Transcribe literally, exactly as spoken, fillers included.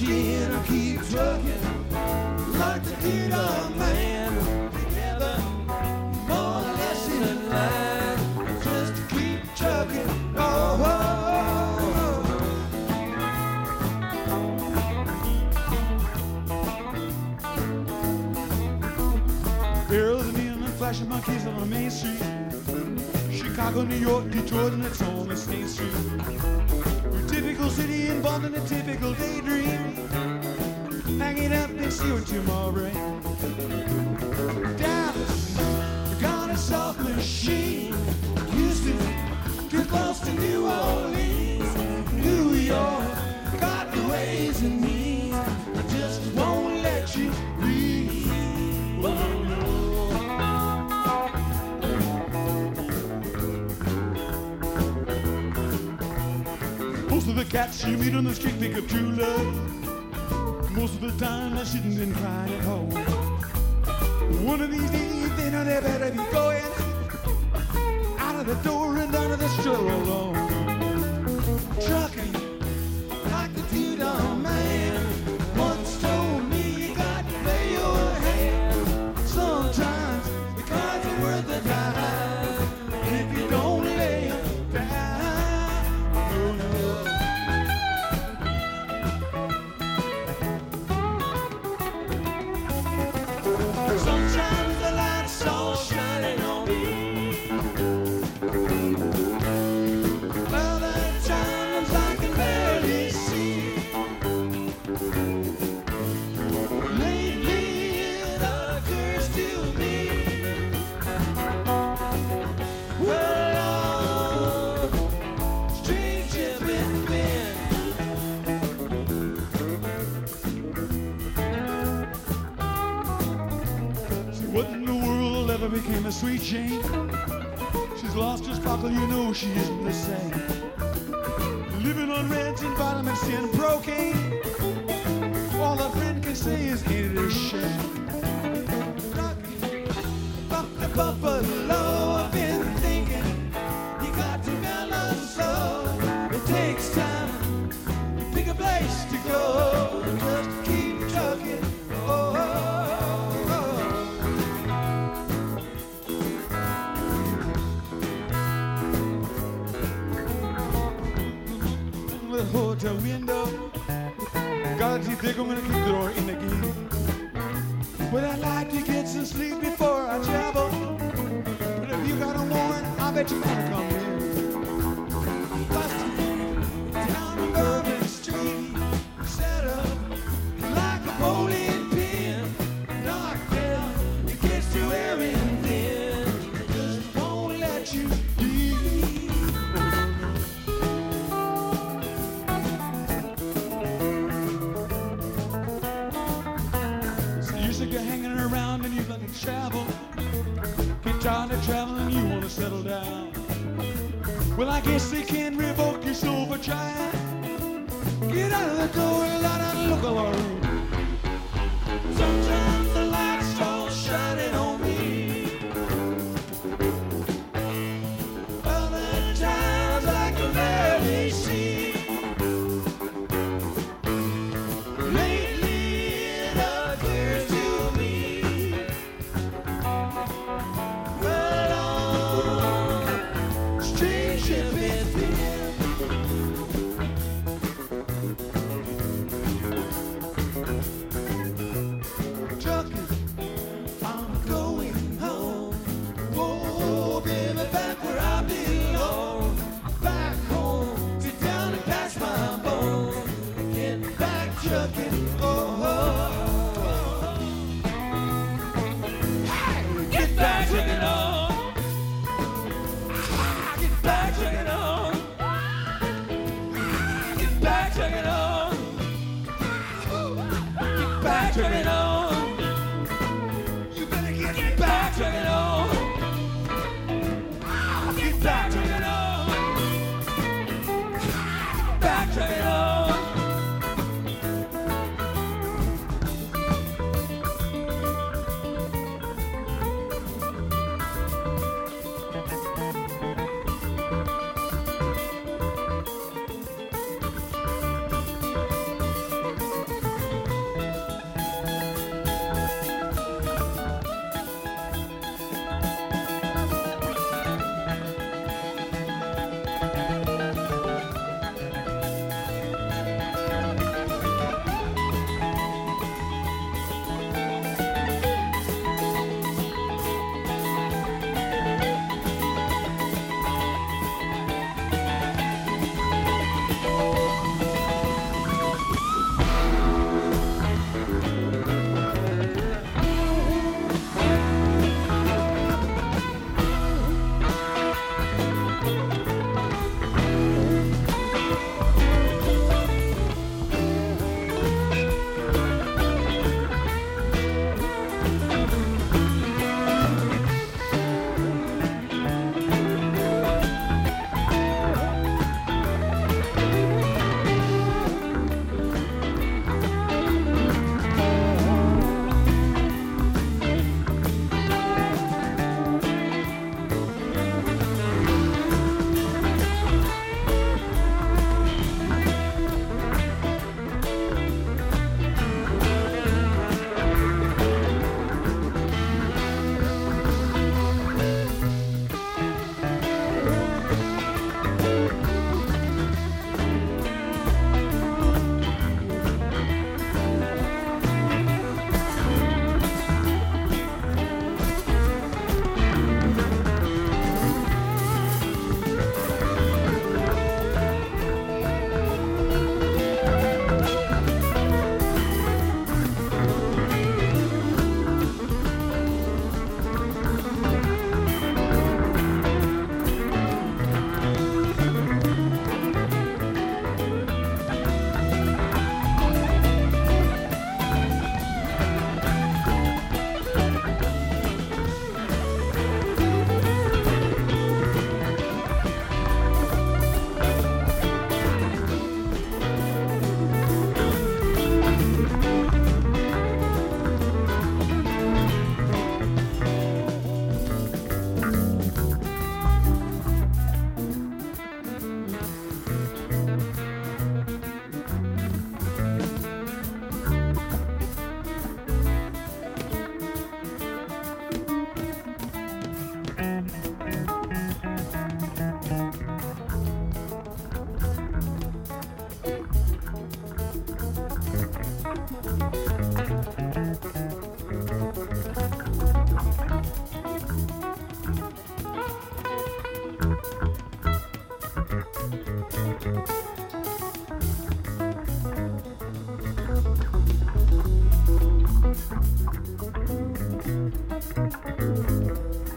machine will keep trucking like the Freedom Man. Together, more or less in line, just to keep trucking. Oh, oh. Girls and men and flashing monkeys on Main Street. Chicago, New York, Detroit, and it's on the State Street. Your typical city involved in a typical daydream. Hanging up and see what tomorrow brings. Dallas, we got a soft machine. Houston, too close to New Orleans. New York, got the ways and means. I just won't let you breathe. Whoa. Most of the cats you meet on the street think of true love. Most of the time they're sitting and crying at home. One of these days they know they better be going out of the door and down to the stroll alone. Trucking like the Freedom Man once told me you got to lay your hand. Sometimes the cards are worth the time, and if you don't lay them down, no, no. Sometimes the light's all shining on me. Other times I can barely see. Lately it occurs to me. Well, strange it's been. What in the world ever became a sweet Jane? She's lost her sparkle, you know she isn't the same. Living on reds and vitamins and procaine. All a friend can say is, ain't it a shame? Rocky, up the buffalo, I've been thinking, you got to mellow so. It takes time to pick a place to go, just keep trucking. Oh, oh, oh. The hotel window. Gotta see thick, I'm gonna keep the door in again. But I'd like to get some sleep before I travel. But if you got a warrant, I bet you gonna come in. Busted down on Bourbon Street, set up like a bowling pin. Knocked down, it gets to wearing thin. Just won't let you be. You're hanging around and you've got to travel. Get tired of traveling, you want to settle down. Well, I guess they can revoke your soul for trying. Get out of the door and let out and look around. Sometimes the lights all shining on me. Other times I can barely see. Turn it on.